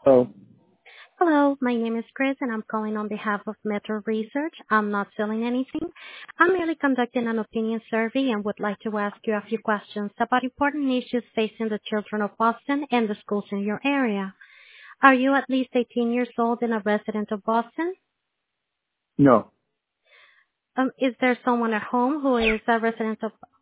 Oh, Hello, my name is Chris and I'm calling on behalf of Metro Research. I'm not selling anything. I'm merely conducting an opinion survey and would like to ask you a few questions about important issues facing the children of Boston and the schools in your area. Are you at least 18 years old and a resident of Boston? no. Is there someone at home who is a resident of